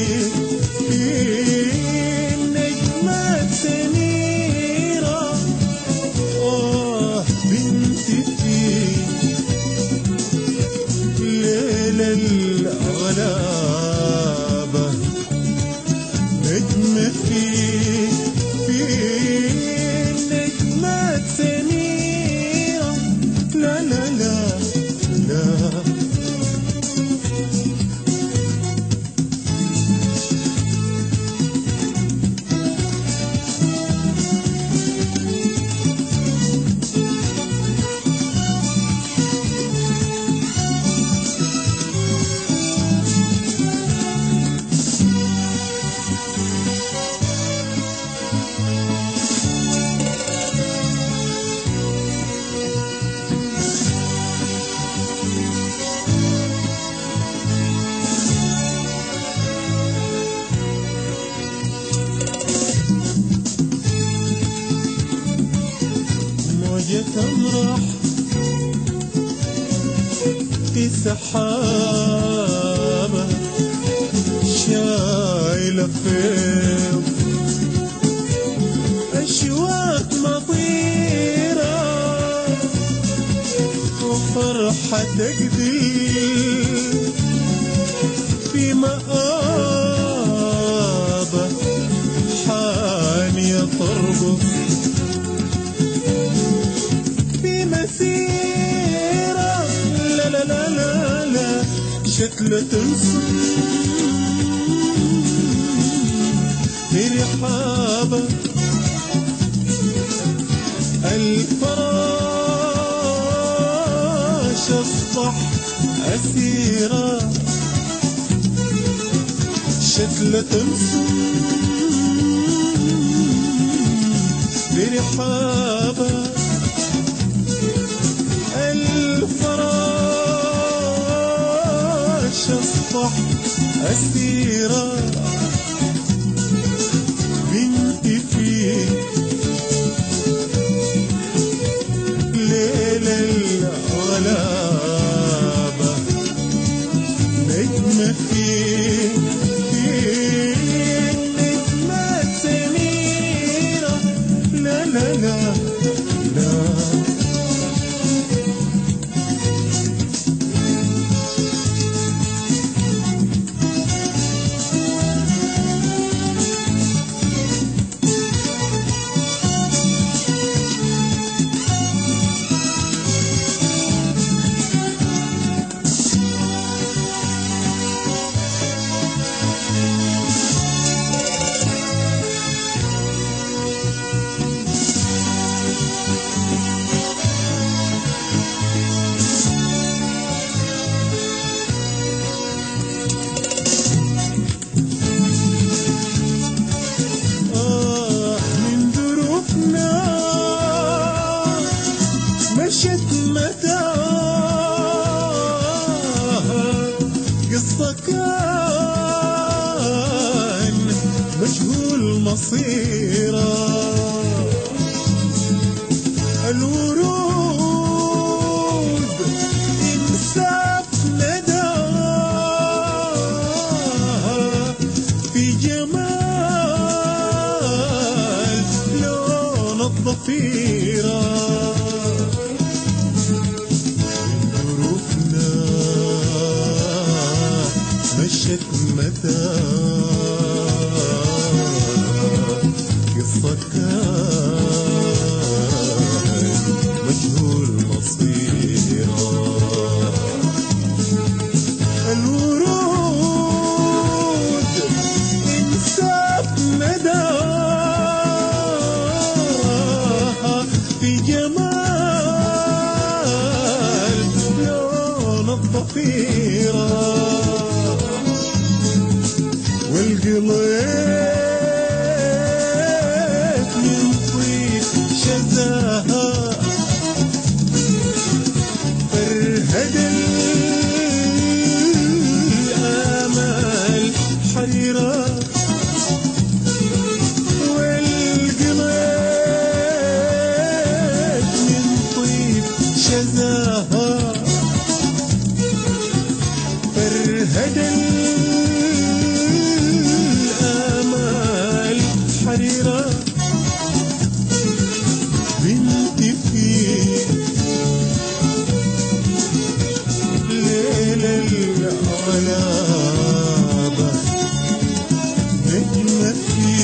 في نجمة سميرة، بنت في ليل الغلابة، نجمة في نجمة سميرة. لا لا لا لا تمرح في سحابة، شايلة فيض أشواق مطيرة، وفرحة تقدير في مآبة، حانية ترقص مسيرة. لا لا لا لا لا شكلة تنصب برحابة، الفراش أصبح أسيرة، شكلة تنصب برحابة، الفراش أصبح أسيرة، بنتي في ليل الغلابة، نجمة في نجمة سميرة. لا لا لا لا مشت متاهة، قصة كان مجهول مصيره، الورود انساف نداها، في جمال لون الضفيرة، مشت متاهة، قصة كان مجهول مصيره، الورود انساف نداها، في جمال لون الضفيرة، والقلب من طيب شذاها، فرهد الآمال حريرة، والقلب من طيب شذاها، فرهد غلابة نجمة في